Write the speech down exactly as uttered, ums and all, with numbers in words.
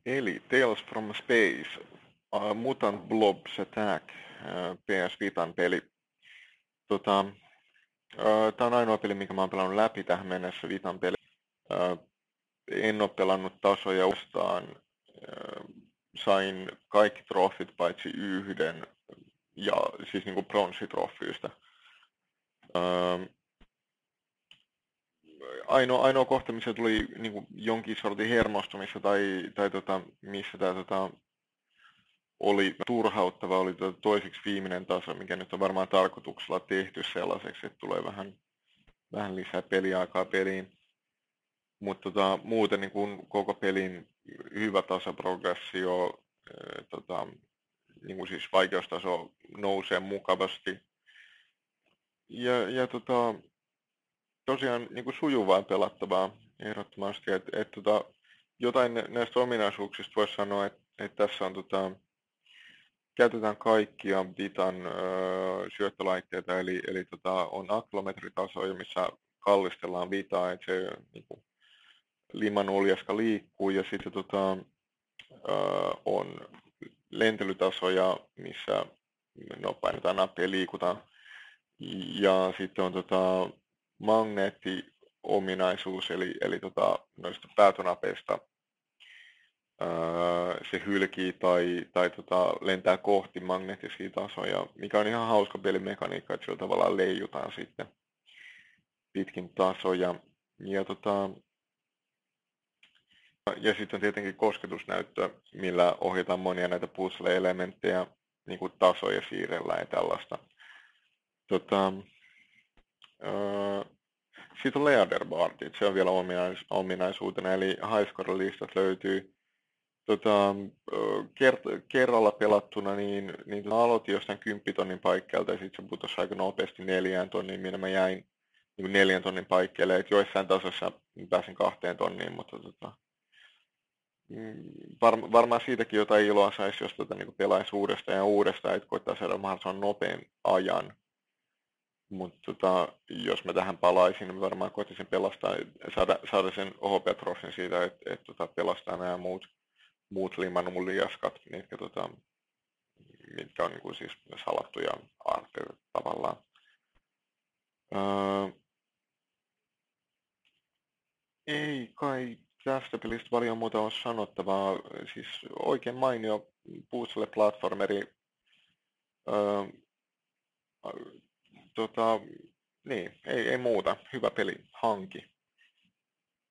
Eli Tales from Space, uh, Mutant Blobs Attack, uh, P S Vitan peli. Tota, uh, Tämä on ainoa peli, mikä mä oon pelannut läpi tähän mennessä Vitan peli. Uh, en ole pelannut tasoja uudestaan. Uh, sain kaikki trofit paitsi yhden, ja siis niinku pronssitrofyistä. Uh, ainoa, ainoa kohta, missä tuli niinku jonkin sortin hermostumista tai, tai tota, missä tämä tota, oli turhauttava, oli tuo toiseksi viimeinen taso, mikä nyt on varmaan tarkoituksella tehty sellaiseksi, että tulee vähän, vähän lisää peliaikaa peliin. Mutta tota, muuten niin kuin koko pelin hyvä tasaprogressio, ää, tota, niin kuin siis vaikeustaso nousee mukavasti. Ja, ja tota, tosiaan niin kuin sujuvaa pelattavaa ehdottomasti. Et, et, tota, jotain näistä ominaisuuksista voisi sanoa, että et tässä on tota, käytetään kaikkia Vitan öö, syöttölaitteita, eli, eli tota, on akklometritasoja, missä kallistellaan Vitaa, että se niinku, liman uljaska liikkuu, ja sitten tota, öö, on lentelytasoja, missä no, painetaan nappia ja liikutaan. Ja sitten on tota, magneettiominaisuus, eli, eli tota, noista päätönapeista se hylkii tai, tai tota, lentää kohti magneettisia tasoja, mikä on ihan hauska pelimekaniikka, että sillä tavallaan leijutaan sitten pitkin tasoja. Ja, tota, ja sitten on tietenkin kosketusnäyttö, millä ohjataan monia näitä puzzle-elementtejä, niin kuin tasoja siirrellään ja tällaista. Tota, sitten on leaderboardit, se on vielä ominais, ominaisuutena, eli highscore-listat löytyy. Tota, kert- kerralla pelattuna, niin, niin tota, aloitin jostain kymppitonnin paikkeelta ja sitten se putosi aika nopeasti neljään tonniin, minä mä jäin niin neljän tonnin paikkeelle, että joissain tasossa pääsin kahteen tonniin, mutta tota, var, varmaan siitäkin jotain iloa saisi, jos tota, niin pelaisi uudestaan ja uudestaan, että koittaa saada mahdollisimman nopean ajan. Mutta tota, jos mä tähän palaisin, niin varmaan koittaisin pelastaa, saada, saada sen H P-trofin siitä, että et, tota, pelastaa nämä muut muut limanulliaskat, mitkä, tota, mitkä on niin kuin siis salattuja arteja tavallaan. Öö, ei kai tästä pelistä paljon muuta ole sanottavaa. Siis oikein mainio puzzle-platformeri. Öö, tota, niin, ei, ei muuta. Hyvä peli, hanki.